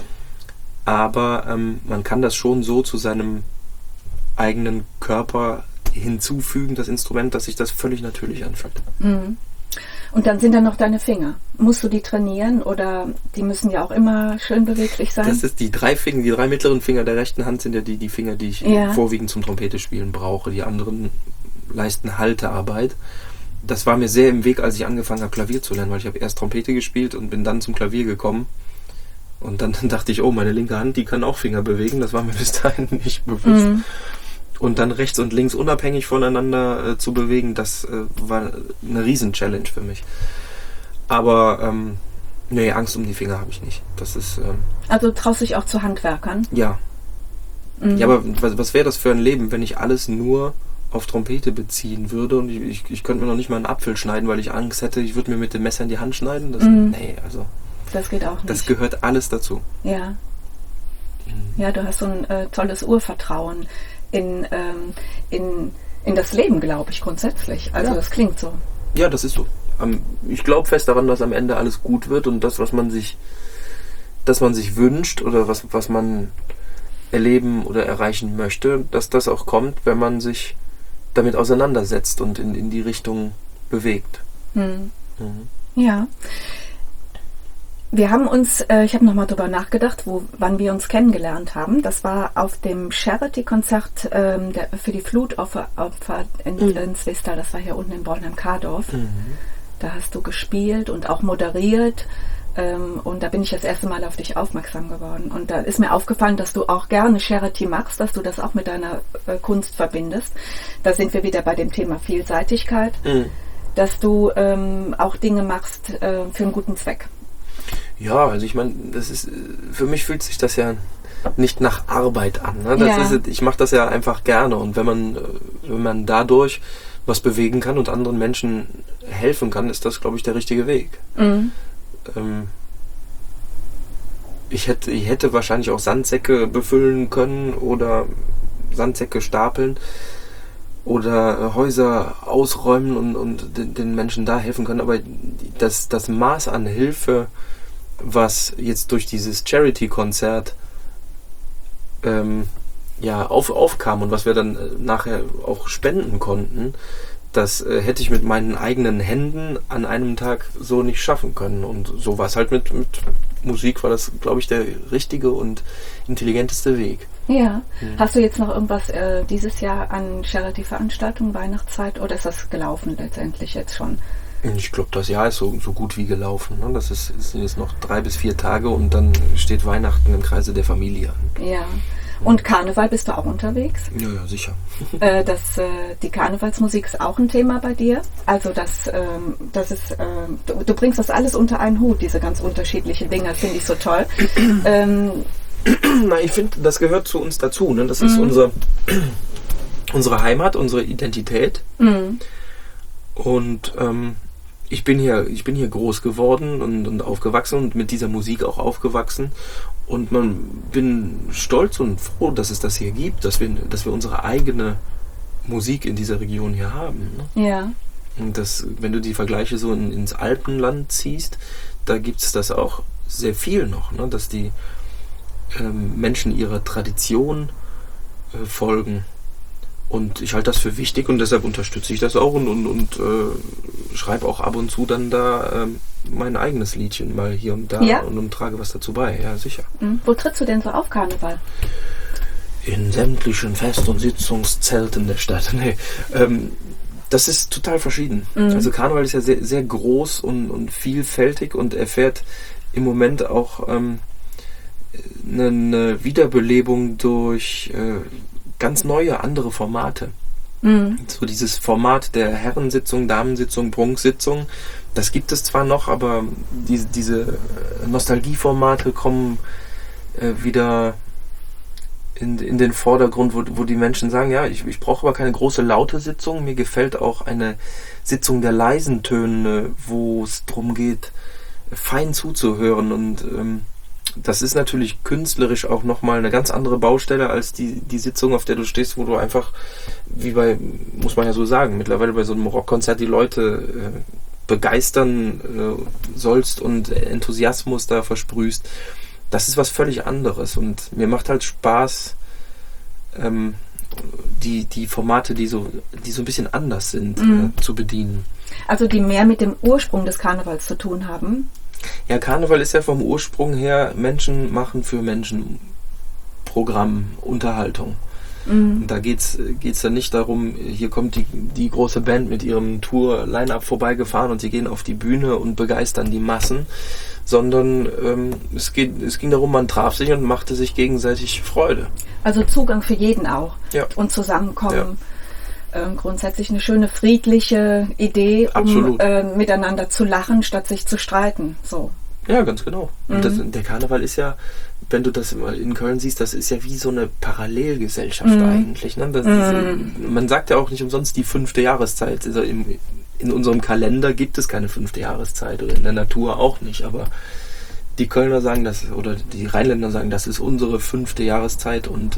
Aber ähm, man kann das schon so zu seinem eigenen Körper hinzufügen, das Instrument, dass sich das völlig natürlich anfühlt. mhm. Und dann sind da noch deine Finger. Musst du die trainieren oder die müssen ja auch immer schön beweglich sein? Das ist die drei Finger, die drei mittleren Finger der rechten Hand sind ja die, die Finger, die ich Ja. vorwiegend zum Trompete spielen brauche. Die anderen leisten Haltearbeit. Das war mir sehr im Weg, als ich angefangen habe, Klavier zu lernen, weil ich habe erst Trompete gespielt und bin dann zum Klavier gekommen. Und dann dachte ich, oh, meine linke Hand, die kann auch Finger bewegen. Das war mir bis dahin nicht bewusst. Mhm. Und dann rechts und links unabhängig voneinander äh, zu bewegen, das äh, war eine Riesen-Challenge für mich. Aber ähm, nee, Angst um die Finger habe ich nicht. Das ist, ähm, Also traust dich auch zu Handwerkern? ja. Mhm. Ja, aber was, was wäre das für ein Leben, wenn ich alles nur auf Trompete beziehen würde und ich, ich, ich könnte mir noch nicht mal einen Apfel schneiden, weil ich Angst hätte, ich würde mir mit dem Messer in die Hand schneiden? Das, Mhm. Nee, also Das geht auch nicht. das gehört alles dazu. Ja. Ja, du hast so ein äh, tolles Urvertrauen in, ähm, in, in das Leben, glaube ich, grundsätzlich. Also Ja. das klingt so. Ja, das ist so. Am- Ich glaube fest daran, dass am Ende alles gut wird und das, was man sich, dass man sich wünscht oder was, was man erleben oder erreichen möchte, dass das auch kommt, wenn man sich damit auseinandersetzt und in, in die Richtung bewegt. Hm. Mhm. Ja. Wir haben uns, äh, ich habe nochmal drüber nachgedacht, wo, wann wir uns kennengelernt haben. Das war auf dem Charity-Konzert ähm, der, für die Flutopfer Opfer in, Mhm. in Zwistal. Das war hier unten in Bornheim-Kardorf. Mhm. Da hast du gespielt und auch moderiert. Ähm, und da bin ich das erste Mal auf dich aufmerksam geworden. Und da ist mir aufgefallen, dass du auch gerne Charity machst, dass du das auch mit deiner äh, Kunst verbindest. Da sind wir wieder bei dem Thema Vielseitigkeit, Mhm. dass du ähm, auch Dinge machst äh, für einen guten Zweck. Ja, also ich meine, das ist, für mich fühlt sich das ja nicht nach Arbeit an. Ne? Das Ja. ist, ich mache das ja einfach gerne und wenn man, äh, wenn man dadurch was bewegen kann und anderen Menschen helfen kann, ist das, glaube ich, der richtige Weg. Mhm. Ähm, ich hätte, ich hätte wahrscheinlich auch Sandsäcke befüllen können oder Sandsäcke stapeln oder äh, Häuser ausräumen und, und den, den Menschen da helfen können, aber das, das Maß an Hilfe, was jetzt durch dieses Charity-Konzert ähm, ja, auf, aufkam und was wir dann äh, nachher auch spenden konnten, das äh, hätte ich mit meinen eigenen Händen an einem Tag so nicht schaffen können. Und so war es halt mit, mit Musik, war das, glaube ich, der richtige und intelligenteste Weg. Ja. Mhm. Hast du jetzt noch irgendwas äh, dieses Jahr an Charity-Veranstaltungen, Weihnachtszeit, oder ist das gelaufen letztendlich jetzt schon? Ich glaube, das Jahr ist so, so gut wie gelaufen. Ne? Das ist, es sind jetzt noch drei bis vier Tage und dann steht Weihnachten im Kreise der Familie an. Ja. Und Karneval bist du auch unterwegs? Ja, ja, sicher. äh, das, äh, die Karnevalsmusik ist auch ein Thema bei dir. Also das, ähm, das ist, ähm, du, du bringst das alles unter einen Hut, diese ganz unterschiedlichen Dinge, finde ich so toll. ähm, Na, ich finde, das gehört zu uns dazu. Ne? Das ist mhm. unser, unsere Heimat, unsere Identität. Mhm. Und ähm, ich bin hier, ich bin hier groß geworden und, und aufgewachsen und mit dieser Musik auch aufgewachsen. Und man bin stolz und froh, dass es das hier gibt, dass wir, dass wir unsere eigene Musik in dieser Region hier haben. Ne? Ja. Und das, wenn du die Vergleiche so in, ins Alpenland ziehst, da gibt es das auch sehr viel noch, ne? Dass die ähm, Menschen ihrer Tradition äh, folgen. Und ich halte das für wichtig und deshalb unterstütze ich das auch und, und, und äh, schreibe auch ab und zu dann da ähm, mein eigenes Liedchen mal hier und da ja. und, und trage was dazu bei. Ja, sicher. Mhm. Wo trittst du denn so auf, Karneval? In sämtlichen Fest- und Sitzungszelten der Stadt. Nee, ähm, das ist total verschieden. Mhm. Also Karneval ist ja sehr, sehr groß und, und vielfältig und erfährt im Moment auch ähm, eine, eine Wiederbelebung durch äh, ganz neue, andere Formate. Mhm. So dieses Format der Herrensitzung, Damensitzung, Prunksitzung, das gibt es zwar noch, aber die, diese Nostalgieformate kommen äh, wieder in, in den Vordergrund, wo, wo die Menschen sagen, ja, ich, ich brauche aber keine große laute Sitzung, mir gefällt auch eine Sitzung der leisen Töne, wo es darum geht, fein zuzuhören und ähm, das ist natürlich künstlerisch auch nochmal eine ganz andere Baustelle als die, die Sitzung, auf der du stehst, wo du einfach, wie bei, muss man ja so sagen, mittlerweile bei so einem Rockkonzert die Leute äh, begeistern äh, sollst und Enthusiasmus da versprühst. Das ist was völlig anderes und mir macht halt Spaß, ähm, die, die Formate, die so, die so ein bisschen anders sind, mhm. äh, zu bedienen. Also die mehr mit dem Ursprung des Karnevals zu tun haben? Ja, Karneval ist ja vom Ursprung her Menschen machen für Menschen Programm, Unterhaltung. Mhm. Und da geht's geht's dann nicht darum, hier kommt die, die große Band mit ihrem Tour-Line-Up vorbeigefahren und sie gehen auf die Bühne und begeistern die Massen, sondern ähm, es, geht, es ging darum, man traf sich und machte sich gegenseitig Freude. Also Zugang für jeden auch. Ja. Und Zusammenkommen. Ja. Ähm, grundsätzlich eine schöne, friedliche Idee, um äh, miteinander zu lachen, statt sich zu streiten. So. Ja, ganz genau. Mhm. Und das, der Karneval ist ja, wenn du das in Köln siehst, das ist ja wie so eine Parallelgesellschaft mhm. eigentlich. Ne? Das mhm. ist, man sagt ja auch nicht umsonst die fünfte Jahreszeit. Also im, in unserem Kalender gibt es keine fünfte Jahreszeit oder in der Natur auch nicht, aber die Kölner sagen das, oder die Rheinländer sagen, das ist unsere fünfte Jahreszeit und äh,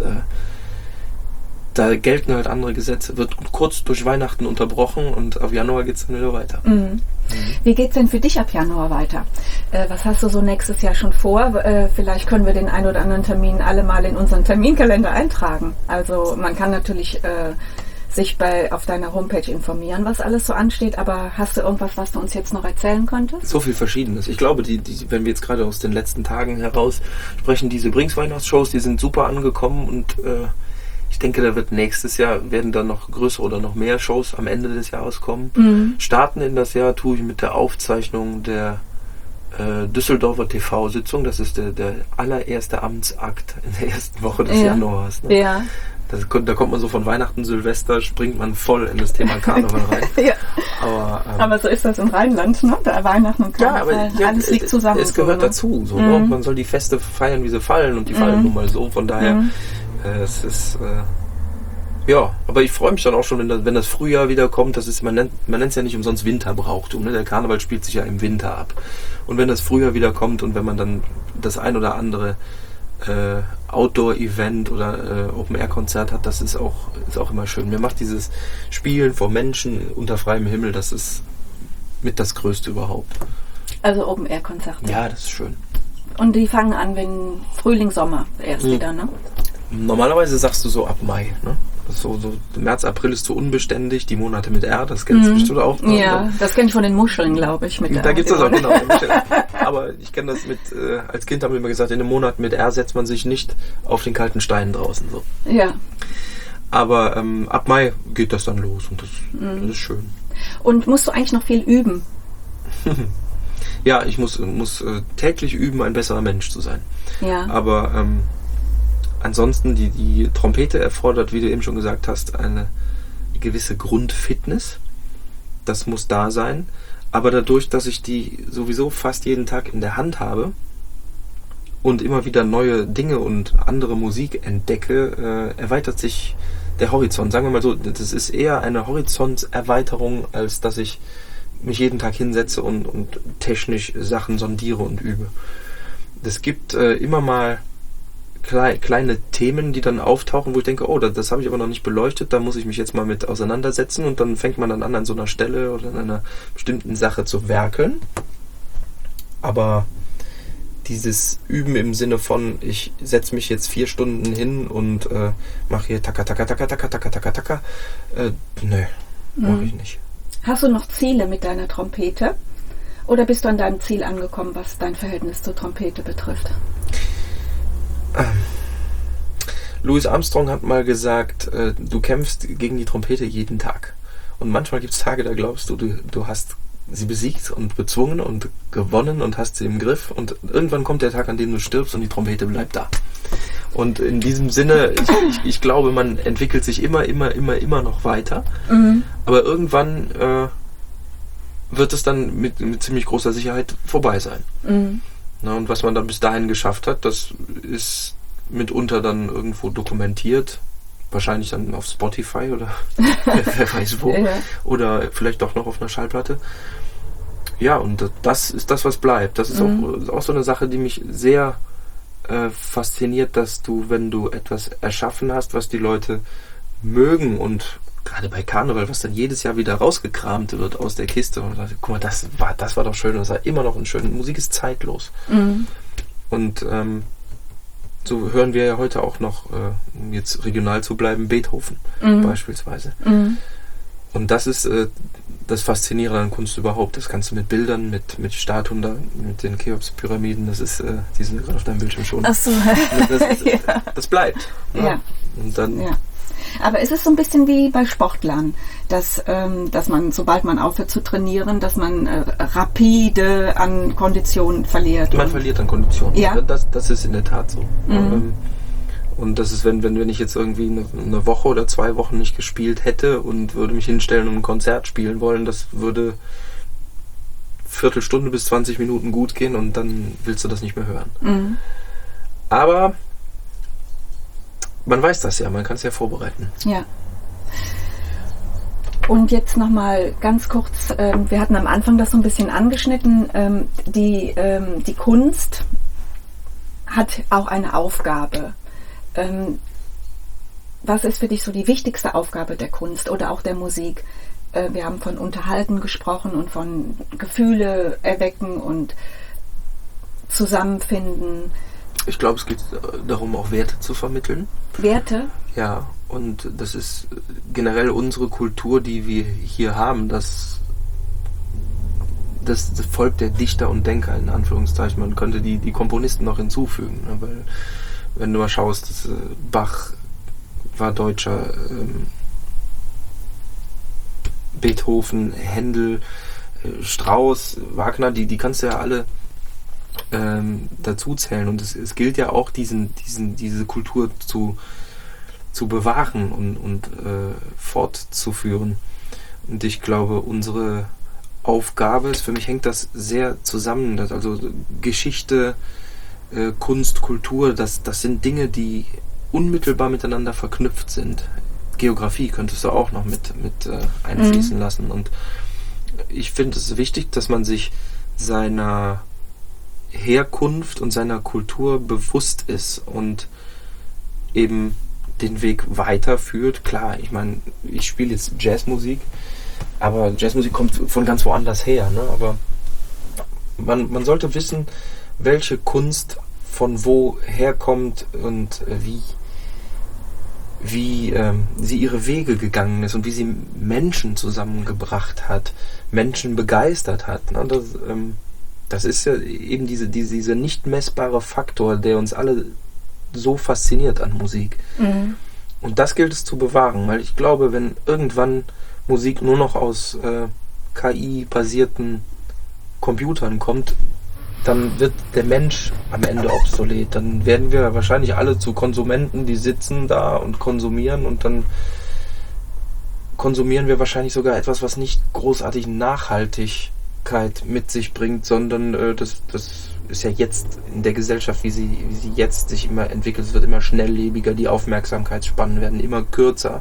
da gelten halt andere Gesetze. Wird kurz durch Weihnachten unterbrochen und ab Januar geht es dann wieder weiter. Mhm. Mhm. Wie geht es denn für dich ab Januar weiter? Äh, was hast du so nächstes Jahr schon vor? Äh, vielleicht können wir den ein oder anderen Termin alle mal in unseren Terminkalender eintragen. Also man kann natürlich äh, sich bei auf deiner Homepage informieren, was alles so ansteht, aber hast du irgendwas, was du uns jetzt noch erzählen könntest? So viel Verschiedenes. Ich glaube, die, die, wenn wir jetzt gerade aus den letzten Tagen heraus sprechen, diese Brings-Weihnachtsshows, die sind super angekommen und äh, ich denke, da wird nächstes Jahr, werden dann noch größere oder noch mehr Shows am Ende des Jahres kommen. Mhm. Starten in das Jahr tue ich mit der Aufzeichnung der äh, Düsseldorfer T V-Sitzung. Das ist der, der allererste Amtsakt in der ersten Woche des ja. Januars. Ne? Ja. Das, da kommt man so von Weihnachten, Silvester, springt man voll in das Thema Karneval rein. ja. aber, ähm, aber so ist das im Rheinland, ne? Da Weihnachten und Karneval, ja, aber, ja, alles liegt zusammen. Es gehört so, ne? dazu. So, mhm. ne? Man soll die Feste feiern, wie sie fallen und die mhm. fallen nun mal so. Von daher, mhm. äh, es ist... Äh, ja, aber ich freue mich dann auch schon, wenn das, wenn das Frühjahr wieder kommt. Das ist, man nennt man nennt es ja nicht umsonst Winterbrauchtum. Ne? Der Karneval spielt sich ja im Winter ab. Und wenn das Frühjahr wieder kommt und wenn man dann das ein oder andere äh, Outdoor-Event oder äh, Open-Air-Konzert hat, das ist auch, ist auch immer schön. Mir macht dieses Spielen vor Menschen unter freiem Himmel, das ist mit das Größte überhaupt. Also Open-Air-Konzerte. Ja, das ist schön. Und die fangen an, wenn Frühling, Sommer erst hm. wieder, ne? Normalerweise sagst du so ab Mai, ne? So, so März, April ist so unbeständig, die Monate mit R, das kennst mm. du auch. Ne? Ja, das kenne ich von den Muscheln, glaube ich. Mit da gibt es das auch, genau. Aber ich kenne das mit, äh, als Kind haben wir immer gesagt, in den Monaten mit R setzt man sich nicht auf den kalten Stein draußen. So. Ja. Aber ähm, ab Mai geht das dann los und das, mm. das ist schön. Und musst du eigentlich noch viel üben Ja, ich muss, muss äh, täglich üben, ein besserer Mensch zu sein. Ja. Aber ähm, ansonsten, die, die Trompete erfordert, wie du eben schon gesagt hast, eine gewisse Grundfitness. Das muss da sein. Aber dadurch, dass ich die sowieso fast jeden Tag in der Hand habe und immer wieder neue Dinge und andere Musik entdecke, äh, erweitert sich der Horizont. Sagen wir mal so, das ist eher eine Horizontserweiterung, als dass ich mich jeden Tag hinsetze und, und technisch Sachen sondiere und übe. Es gibt äh, immer mal klei- kleine Themen, die dann auftauchen, wo ich denke, oh, das, das habe ich aber noch nicht beleuchtet, da muss ich mich jetzt mal mit auseinandersetzen, und dann fängt man dann an, an so einer Stelle oder an einer bestimmten Sache zu werkeln. Aber dieses Üben im Sinne von, ich setze mich jetzt vier Stunden hin und äh, mache hier taka taka taka taka taka taka taka, äh, nö, mache Mhm. ich nicht. Hast du noch Ziele mit deiner Trompete? Oder bist du an deinem Ziel angekommen, was dein Verhältnis zur Trompete betrifft? Louis Armstrong hat mal gesagt, äh, du kämpfst gegen die Trompete jeden Tag. Und manchmal gibt es Tage, da glaubst du, du, du hast sie besiegt und bezwungen und gewonnen und hast sie im Griff. Und irgendwann kommt der Tag, an dem du stirbst und die Trompete bleibt da. Und in diesem Sinne, ich, ich, ich glaube, man entwickelt sich immer, immer, immer, immer noch weiter. Mhm. Aber irgendwann äh, wird es dann mit, mit ziemlich großer Sicherheit vorbei sein. Mhm. Na, und was man dann bis dahin geschafft hat, das ist mitunter dann irgendwo dokumentiert. Wahrscheinlich dann auf Spotify oder wer weiß wo. Ja. Oder vielleicht doch noch auf einer Schallplatte. Ja, und das ist das, was bleibt. Das ist Mhm. auch, auch so eine Sache, die mich sehr äh, fasziniert, dass du, wenn du etwas erschaffen hast, was die Leute mögen, und gerade bei Karneval, was dann jedes Jahr wieder rausgekramt wird aus der Kiste, und sagt, guck mal, das war, das war doch schön, das war immer noch ein schön. Musik ist zeitlos. Mhm. Und ähm, so hören wir ja heute auch noch, äh, um jetzt regional zu bleiben, Beethoven Mhm. beispielsweise. Mhm. Und das ist äh, das Faszinierende an Kunst überhaupt. Das kannst du mit Bildern, mit, mit Statuen da, mit den Cheops-Pyramiden, das ist, äh, die sind gerade auf deinem Bildschirm schon. Ach so. Das, ist, Ja. das bleibt. Ne? Ja. Und dann, Ja. Aber ist es so ein bisschen wie bei Sportlern, dass, ähm, dass man, sobald man aufhört zu trainieren, dass man äh, rapide an Kondition verliert? man und- verliert an Kondition. Ja. Das, das ist in der Tat so. Mhm. Ähm, und das ist, wenn, wenn, wenn ich jetzt irgendwie eine, eine Woche oder zwei Wochen nicht gespielt hätte und würde mich hinstellen und ein Konzert spielen wollen, das würde Viertelstunde bis zwanzig Minuten gut gehen, und dann willst du das nicht mehr hören. Mhm. Aber man weiß das ja, man kann es ja vorbereiten. Ja. Und jetzt nochmal ganz kurz, ähm, wir hatten am Anfang das so ein bisschen angeschnitten, ähm, die, ähm, die Kunst hat auch eine Aufgabe. Ähm, was ist für dich so die wichtigste Aufgabe der Kunst oder auch der Musik? Äh, wir haben von Unterhalten gesprochen und von Gefühle erwecken und zusammenfinden. Ich glaube, es geht darum, auch Werte zu vermitteln. Werte? Ja, und das ist generell unsere Kultur, die wir hier haben, das, das Volk der Dichter und Denker, in Anführungszeichen. Man könnte die, die Komponisten noch hinzufügen, ne? Weil, wenn du mal schaust, das, äh, Bach war Deutscher, ähm, Beethoven, Händel, äh, Strauss, Wagner, die, die kannst du ja alle ähm, dazu zählen. Und es, es gilt ja auch, diesen, diesen, diese Kultur zu, zu bewahren und, und äh, fortzuführen. Und ich glaube, unsere Aufgabe ist, für mich hängt das sehr zusammen, dass also Geschichte, äh, Kunst, Kultur, das, das sind Dinge, die unmittelbar miteinander verknüpft sind. Geografie könntest du auch noch mit, mit äh, einfließen Mhm. lassen. Und ich finde es wichtig, dass man sich seiner Herkunft und seiner Kultur bewusst ist und eben den Weg weiterführt. Klar, ich meine, ich spiele jetzt Jazzmusik, aber Jazzmusik kommt von ganz woanders her, ne? Aber man, man sollte wissen, welche Kunst von wo herkommt und äh, wie wie ähm, sie ihre Wege gegangen ist und wie sie Menschen zusammengebracht hat, Menschen begeistert hat. Ne? Das, ähm, das ist ja eben diese, diese, dieser nicht messbare Faktor, der uns alle so fasziniert an Musik. Mhm. Und das gilt es zu bewahren, weil ich glaube, wenn irgendwann Musik nur noch aus äh, K I-basierten Computern kommt, dann wird der Mensch am Ende obsolet. Dann werden wir wahrscheinlich alle zu Konsumenten, die sitzen da und konsumieren und dann konsumieren wir wahrscheinlich sogar etwas, was nicht großartig Nachhaltigkeit mit sich bringt, sondern äh, das, das ist ja jetzt in der Gesellschaft, wie sie, wie sie jetzt sich immer entwickelt, es wird immer schnelllebiger, die Aufmerksamkeitsspannen werden immer kürzer.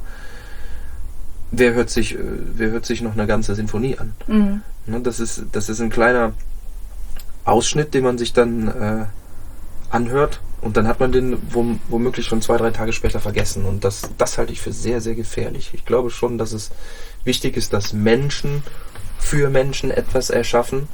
Wer hört sich, äh, wer hört sich noch eine ganze Sinfonie an? Mhm. Ne, das ist, das ist ein kleiner Ausschnitt, den man sich dann äh, anhört und dann hat man den wom- womöglich schon zwei, drei Tage später vergessen und das, das halte ich für sehr, sehr gefährlich. Ich glaube schon, dass es wichtig ist, dass Menschen für Menschen etwas erschaffen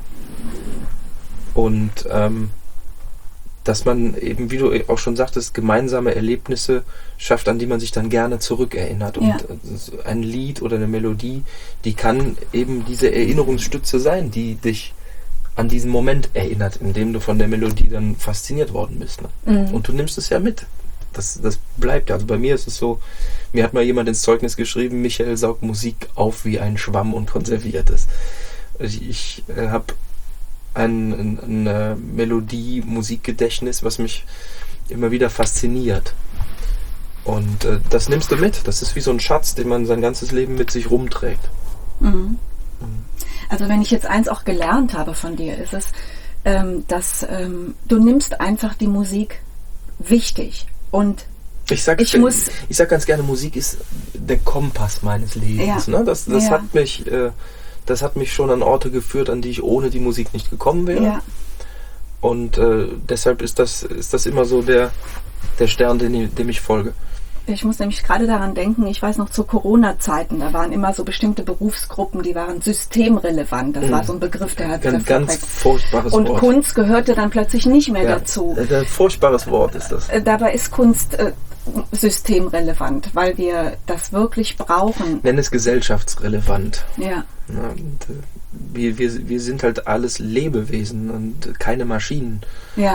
und ähm, dass man eben, wie du auch schon sagtest, gemeinsame Erlebnisse schafft, an die man sich dann gerne zurückerinnert. Und ja. ein Lied oder eine Melodie, die kann eben diese Erinnerungsstütze sein, die dich an diesen Moment erinnert, in dem du von der Melodie dann fasziniert worden bist. Ne? Mhm. Und du nimmst es ja mit. Das, das bleibt. Also bei mir ist es so, mir hat mal jemand ins Zeugnis geschrieben, Michael saugt Musik auf wie ein Schwamm und konserviert es. Ich, ich äh, habe ein, ein, ein äh, Melodie-Musikgedächtnis, was mich immer wieder fasziniert. Und äh, das nimmst du mit. Das ist wie so ein Schatz, den man sein ganzes Leben mit sich rumträgt. Mhm. Also wenn ich jetzt eins auch gelernt habe von dir, ist es, ähm, dass ähm, du nimmst einfach die Musik wichtig. Und ich sag, ich, muss ich sag ganz gerne, Musik ist der Kompass meines Lebens. Ja. Ne? Das, das, ja. hat mich, äh, das hat mich schon an Orte geführt, an die ich ohne die Musik nicht gekommen wäre. Ja. Und äh, deshalb ist das, ist das immer so der, der Stern, dem, dem ich folge. Ich muss nämlich gerade daran denken, ich weiß noch zu Corona-Zeiten, da waren immer so bestimmte Berufsgruppen, die waren systemrelevant. Das mhm. war so ein Begriff, der hat ganz, ganz furchtbares Und Wort. Kunst gehörte dann plötzlich nicht mehr ja, dazu. Ein furchtbares Wort ist das. Dabei ist Kunst äh, systemrelevant, weil wir das wirklich brauchen. Nenn es gesellschaftsrelevant. Ja. ja und, äh, wir, wir, wir sind halt alles Lebewesen und keine Maschinen. Ja.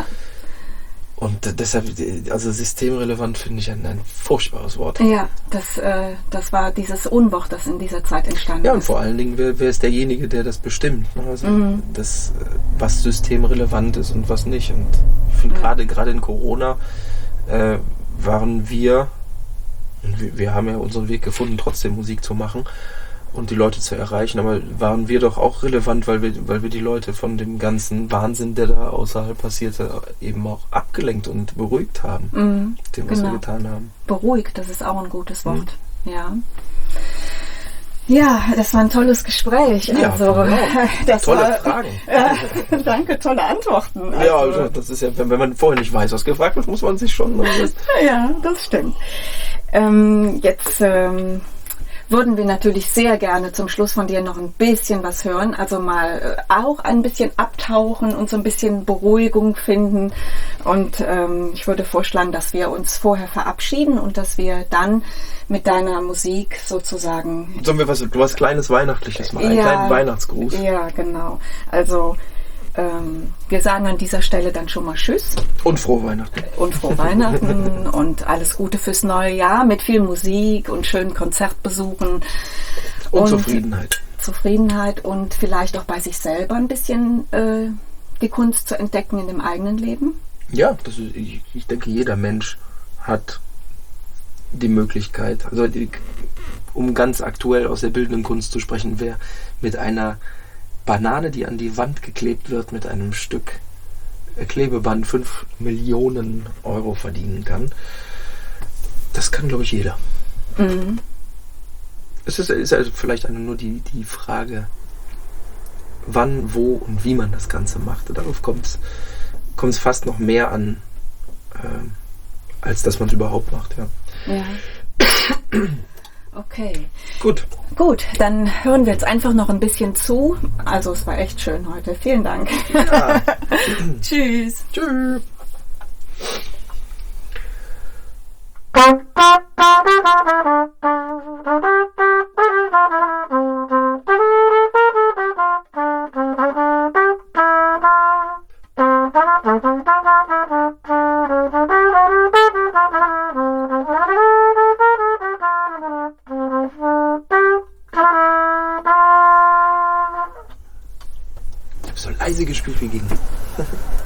Und deshalb, also systemrelevant finde ich ein, ein furchtbares Wort. Ja, das, äh, das war dieses Unwort, das in dieser Zeit entstanden ist. Ja, und vor allen Dingen, wer, wer ist derjenige, der das bestimmt? Ne? Also mhm. das, was systemrelevant ist und was nicht. Und ich finde ja. gerade gerade in Corona äh, waren wir, wir, wir haben ja unseren Weg gefunden, trotzdem Musik zu machen und die Leute zu erreichen, aber waren wir doch auch relevant, weil wir, weil wir die Leute von dem ganzen Wahnsinn, der da außerhalb passierte, eben auch abgelenkt und beruhigt haben, mhm, dem, was genau. wir getan haben. Beruhigt, das ist auch ein gutes Wort, mhm. ja. Ja, das war ein tolles Gespräch. Ja, also, genau. das tolle war, Fragen. Äh, danke, tolle Antworten. Also, ja, also, das ist ja, wenn, wenn man vorher nicht weiß, was gefragt wird, muss man sich schon... ja, das stimmt. Ähm, jetzt... Ähm, würden wir natürlich sehr gerne zum Schluss von dir noch ein bisschen was hören, also mal äh, auch ein bisschen abtauchen und so ein bisschen Beruhigung finden und ähm, ich würde vorschlagen, dass wir uns vorher verabschieden und dass wir dann mit deiner Musik sozusagen... Sollen wir was, du was Kleines Weihnachtliches machen, einen ja, kleinen Weihnachtsgruß? Ja, genau. Also ähm, wir sagen an dieser Stelle dann schon mal Tschüss. Und frohe Weihnachten. Und frohe Weihnachten und alles Gute fürs neue Jahr mit viel Musik und schönen Konzertbesuchen. Und, und Zufriedenheit. Zufriedenheit und vielleicht auch bei sich selber ein bisschen äh, die Kunst zu entdecken in dem eigenen Leben. Ja, das ist, ich, ich denke, jeder Mensch hat die Möglichkeit, also die, um ganz aktuell aus der bildenden Kunst zu sprechen, wer mit einer Banane, die an die Wand geklebt wird, mit einem Stück Klebeband fünf Millionen Euro verdienen kann. Das kann, glaube ich, jeder. Mhm. Es ist, ist also vielleicht eine, nur die, die Frage, wann, wo und wie man das Ganze macht. Darauf kommt es fast noch mehr an, äh, als dass man es überhaupt macht. Ja. Ja. Okay. Gut. Gut, dann hören wir jetzt einfach noch ein bisschen zu. Also es war echt schön heute. Vielen Dank. Ja. Tschüss. Tschüss. So eisiges Spiel für Gegend.